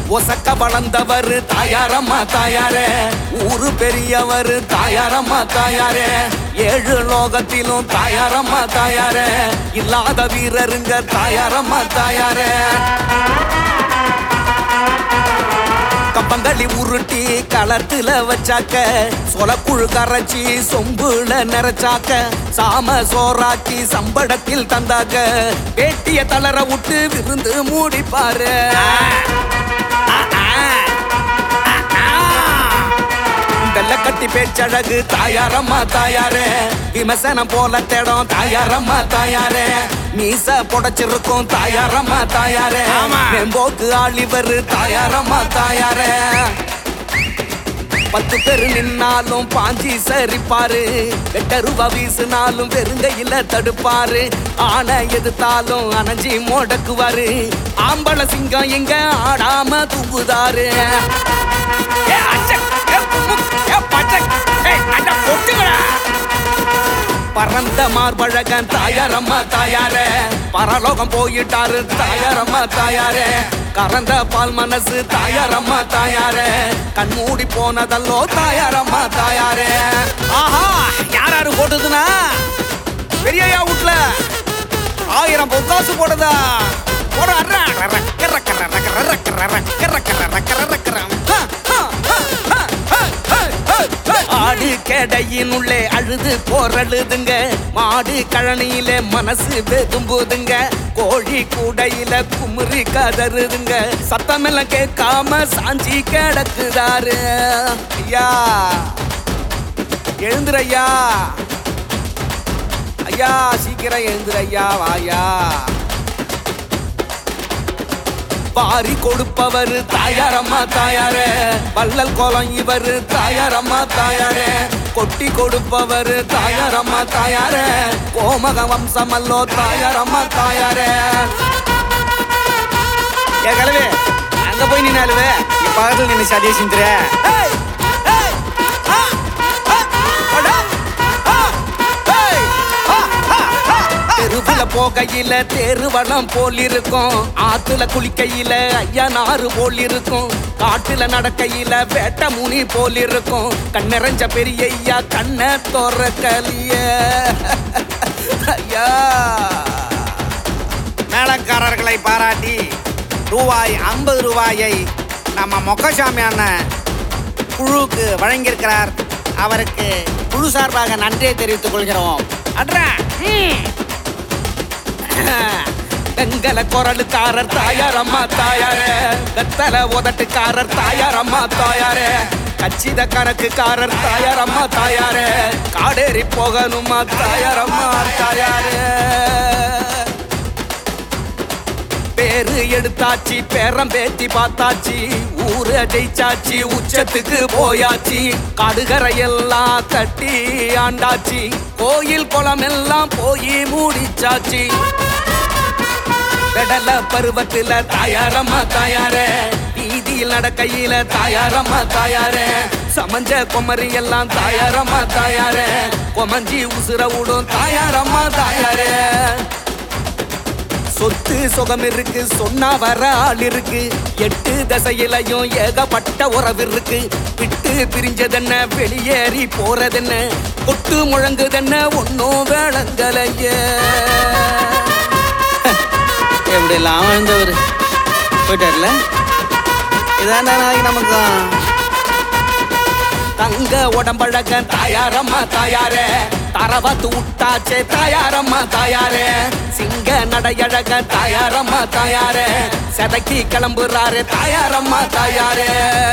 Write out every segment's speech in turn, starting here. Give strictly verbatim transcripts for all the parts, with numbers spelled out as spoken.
ஒசக்க வளர்ந்தவர் தாயாரம்மா தாயாரே, ஊரு பெரியவர் தாயாரம்மா தாயாரே, ஏழு லோகத்திலும் தாயாரம்மா தாயாரே, இல்லாத வீரருங்க தாயாரம்மா தாயாரே. கம்பங்களி உருட்டி களத்துல வச்சாக்க, சொலக்குழு கரைச்சி சொம்புல நிறைச்சாக்க, சாம சோறாக்கி சம்படத்தில் தந்தாக்க, பேட்டிய தளர விட்டு விருந்து மூடிப்பாரு. வெள்ள கட்டி பேச்சழகு தாயாரம்மா தாயாரே, விமர்சனம் போல தேடும் தாயாரம்மா தாயாரே, மீச புடைச்சிருக்கும் தாயாரம்மா தாயாரே, மேம்போக்கு ஆளிவர் தாயாரம்மா தாயாரே. பத்து பேரு நின்னாலும் பாஞ்சி சரிப்பாரு, வெட்டருவா வீசினாலும் வெறுங்கையில தடுப்பாரு, ஆனை எதிர்த்தாலும் அணைஞ்சி மோடக்குவாரு, ஆம்பள சிங்கம் எங்க ஆடாம தூங்குதாரு. பரந்த மார்பழகன் தாயாரம்மா தாயாரே, பரலோகம் போயிட்டாரு தாயாரம்மா தாயாரே, கறந்த பால் மனசு தாயாரம்மா தாயாரே, கண்மூடி போனதல்லோ தாயாரம்மா தாயாரே. ஆஹா, யாராரு போட்டதுன்னா பெரியயா வீட்டுல ஆயிரம் பொக்காசு போடுதா போட. ஆடு கேடையினுள்ளே அழுது போரழுதுங்க, மாடு கழனியில மனசு வெதும்புதுங்க, கோழி கூடையில குமுறி கதறுதுங்க, சத்தமெல்லாம் கேட்காம சாஞ்சி கிடக்குதாரு. ஐயா எழுந்துரையா, ஐயா சீக்கிரம் எழுந்துரையா வாயா. பாரி கொடுப்பவர் தாயாரம்மா தாயாரே, வள்ளல் கோலம் இவர் தாயாரம்மா தாயாரே, கொட்டி கொடுப்பவர் தாயாரம்மா தாயாரே, கோமக வம்சமல்லோ தாயாரம்மா தாயாரே. ஏ கலவே அங்க போய் நின்னாலுவே பக்கத்துல நின்று சதியை சிந்துற. தெருவுல போகையில தெருவளம் போல் இருக்கும், ஆத்துல குளிக்கையில ஐயா நாறு போல் இருக்கும், காட்டுல நடக்கையில வேட்ட முனி போல் இருக்கும், கண்ணெறஞ்ச பெரிய ஐயா கண்ண தோறக்கலிய. ஐயா மேளக்காரர்களை பாராட்டி ரூபாய் ஐம்பது ரூபாயை நம்ம மொக்கசாமி அண்ணன் குழுவுக்கு வழங்கியிருக்கிறார். அவருக்கு குழு சார்பாக நன்றியை தெரிவித்துக் கொள்கிறோம். அட்ரா பெண்கள குரலுக்காரர் தாயாரம்மா தாயாரே, வெத்தல உதட்டுக்காரர் தாயாரம்மா தாயாரே, கச்சித கணக்குக்காரர் தாயாரம்மா தாயாரே, காடேறி போகணுமா தாயாரம்மா தாயாரே. பேரு எடுத்தாச்சு பேரம் பேத்தி பார்த்தாச்சு, ஊரு ஜெயிச்சாச்சு உச்சத்துக்கு போயாச்சு, காடுகரையெல்லாம் கட்டி ஆண்டாச்சு, கோயில் குளம் எல்லாம் போய் மூடிச்சாச்சு. கடல பருவத்துல தாயாரம்மா தாயாரே, வீதியில் நடக்கையில தாயாரம்மா தாயாரே, சமஞ்ச குமரி எல்லாம் தாயாரம்மா தாயாரே, கொமஞ்சி உசுர விடும் தாயாரம்மா தாயாரே. சொத்து சுகம் இருக்கு சொன்னா வர ஆள் இருக்கு, எட்டு தசையிலையும் ஏகப்பட்ட உறவு இருக்கு, விட்டு பிரிஞ்சதென்ன வெளியேறி போறதென்ன, கொட்டு முழங்குதென்ன ஒன்னும் வேளங்கலையே. எப்படி எல்லாம் வாழ்ந்தவர் போயிட்டார்ல, இதான் நாளைக்கு நமக்கு தங்க உடம்பழக தாயாரம்மா தாயாரே, தரவத்து விட்டாச்சே தாயாரம்மா தாயாரே, சிங்க நடையழக தாயாரம்மா தாயாரே, செதக்கி கிளம்புறாரு தாயாரம்மா தாயாரே.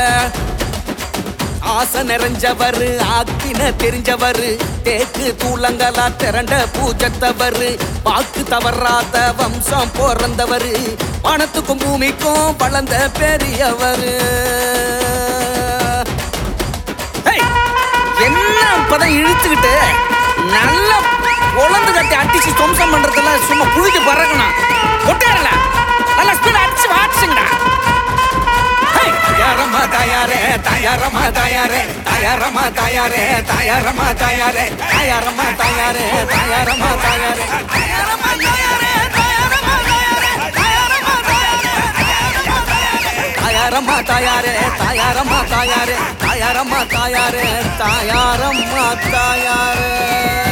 ஆசை நிறைஞ்சவர் ஆக்கின தெரிஞ்சவர், தேக்கு தூளங்களா திரண்ட பூஜத்தவர், வாக்கு தவறாத வம்சம் பிறந்தவர், பணத்துக்கும் பூமிக்கும் வளர்ந்த பெரியவர். என்ன இப்பதான் இழுத்துக்கிட்டு நல்லா உழந்து கட்டி அடிச்சு சொம்சம் பண்றதுல சும்மா புழுதி பறக்கணும். ஒட்டாரல நல்லா ஸ்பீட் அடிச்சு வாட்டுச்சுங்கடா. தாயாரம்மா தாயாரே தாயாரம்மா தாயாரே தாயாரம்மா தாயாரே தாயாரம்மா தாயாரே தாயாரம்மா தாயாரே தாயாரம்மா தாயாரே தாயாரம்மா தாயாரே தாயாரம்மா தாயாரே தாயாரம்மா தாயாரே தாயாரம்மா தாயாரே தாயாரம்மா தாயாரே தாயாரம்மா தாயாரே தாயாரம்மா தாயாரே தாயாரம்மா தாயாரே